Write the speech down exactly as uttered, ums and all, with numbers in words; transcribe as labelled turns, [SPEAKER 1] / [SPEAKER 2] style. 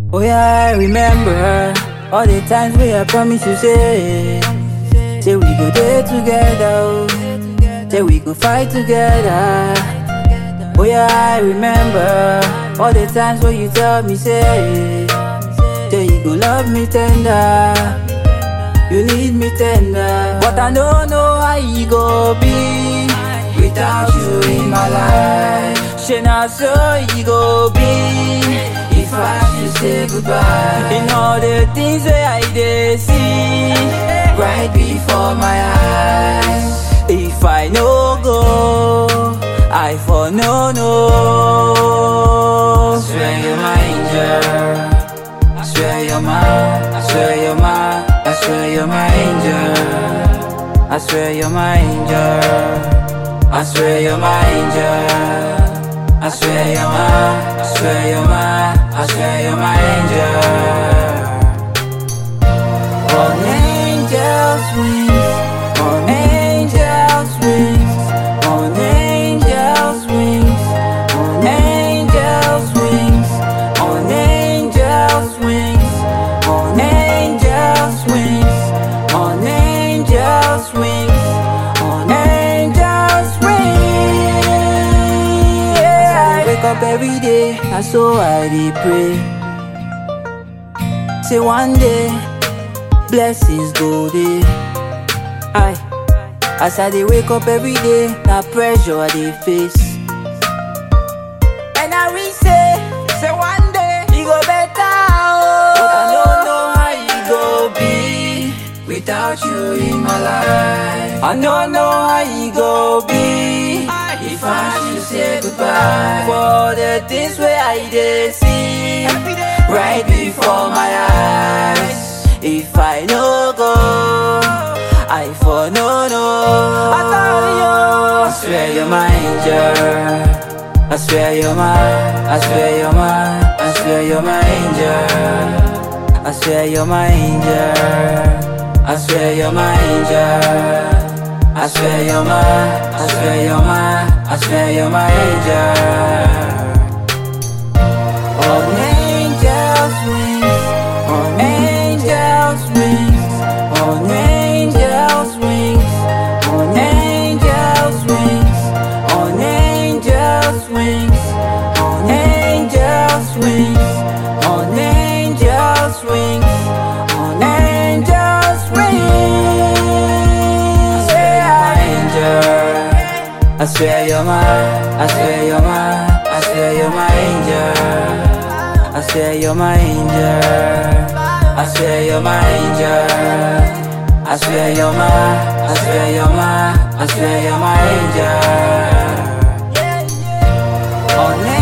[SPEAKER 1] Oh yeah, I remember all the times where I promise you say, say we go there together, oh. Say we go fight together. Oh yeah, I remember all the times where you tell me say, say you go love me tender, you need me tender. But I don't know how you go be without you in my life. She not so you go be if I should say goodbye. In all the things that I did see right before my eyes. If I no go, I for no no. I swear you're my angel, I swear you're my, I swear you're my, I swear you're my angel, I swear you're my angel, I swear you're my angel, I swear you're my, I swear you're my, I swear you're my angel. On angels' wings, on angels' wings, on angels' wings, on angels' wings, on angels' wings, on angels' wings, on angels' wings, on angels' wings. Yeah. I wake up every day, and so I dey pray. Say one day blessings go dey. I, as I dey wake up every day, na pressure I dey face. And I will say, say one day e go better, oh. But I don't know how e go be without you in my life. I don't know how e go be if I should say goodbye. For the things where I dey see right before my eyes. If I no go, I for no no. I tell you, I swear you're my angel, I swear you're my, I swear you're my, I swear you're my angel, I swear you're my angel, I swear you're my angel, I swear you're my, I swear you're my, I swear you're my angel. On angels' wings, on angels' wings, on angels' wings, on angels' wings, on angels' wings, on angels' wings, on angels' wings, on angels' wings. I swear you're my angel, I swear you're my, I swear you're my, I swear you're my angel, I swear you're my angel, I swear you're my angel, I swear you're my, I swear you're my, I swear you're my angel. On